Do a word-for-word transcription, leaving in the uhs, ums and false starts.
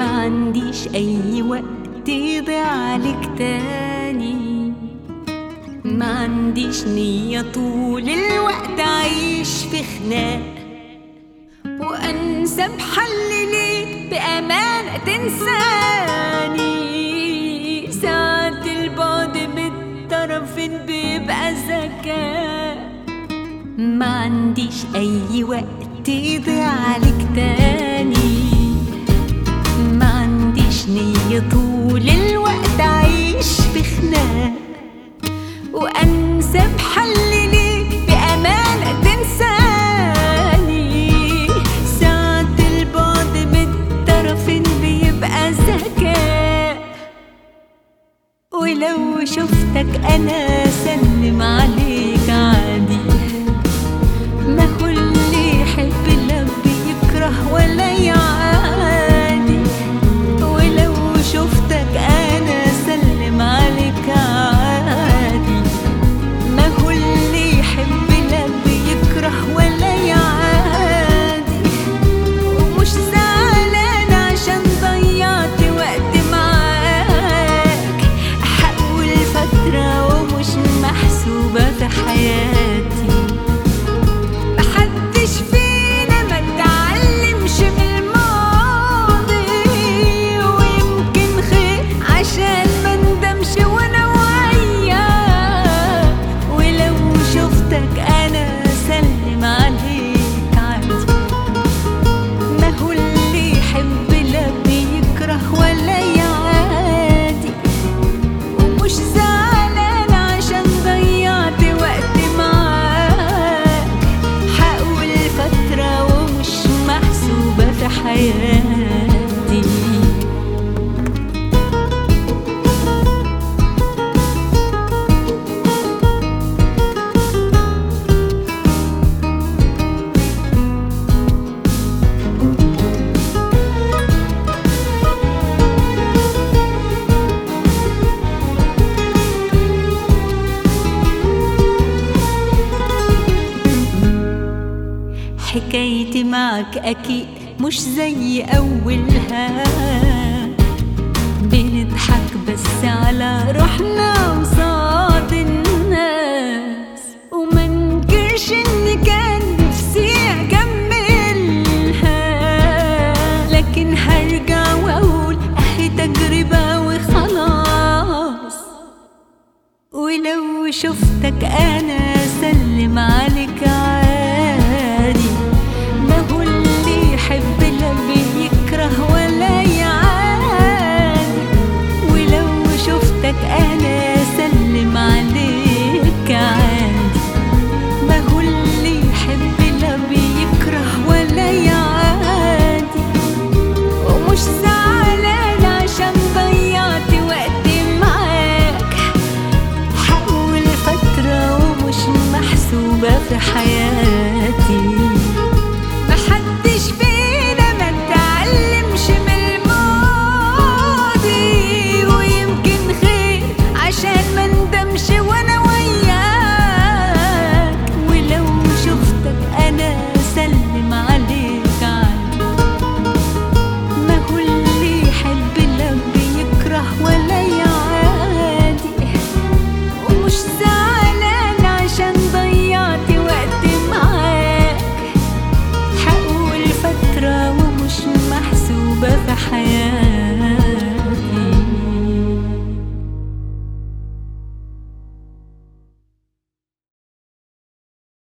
ما عنديش اي وقت يضيع عليك تاني، ما عنديش نية طول الوقت عايش في خناق، وانسى بحل ليك بأمانة تنساني. ساعات البعد بالطرفين بيبقى ذكاء، ما عنديش اي وقت يضيع عليك تاني، ما عنديش نية طول الوقت عايش في خناق، وانسى بحل ليك بأمانة تنساني. ساعات البعد بالطرفين بيبقى ذكاء، ولو شفتك انا سلم عليك عادي، ما كل يحب لا بيكره ولا يعادي. ولو شفتك انا سلم عليك عادي، ما كل يحب لا بيكره ولا يعادي. ومش زعلان عشان ضيعت وقت معاك، احول فترة ومش محسوبة في حياتي. محدش فينا ما اتعلمش من الماضي، ويمكن خير عشان ما ندمش وانا وياك. ولو شفتك انا سلم عليك عادي، ما هو اللي يحب لا بيكره ولا يعادي. ومش زعلان عشان ضيعت وقت معاك، حقول فترة ومش محسوبة في حياتي. حكايتي معك أكيد مش زي أولها، بنضحك بس على روحنا وصاد الناس، وما ننكرش إن كان نفسي أكملها. لكن هرجع وأقول أهي تجربة وخلاص. ولو شفتك أنا سلم عليك عادي، ما هو اللي يحب لا بيكره ولا يعادي. ولو شفتك أنا سلم عليك عادي، ما هو اللي يحب لا بيكره ولا يعادي. ومش زعلان عشان ضيعت وقت معاك، حقول فترة ومش محسوبة في حياتي. محدش فينا ما اتعلمش من الماضي، ويمكن خير عشان ما ندمش وانا وياك. ولو شفتك انا سلم عليك عادي، ما هو اللي يحب لا بيكره ولا يعادي. ومش زعلان عشان ضيعت وقت معاك، حقول فترة ومش محسوبة في حياتي.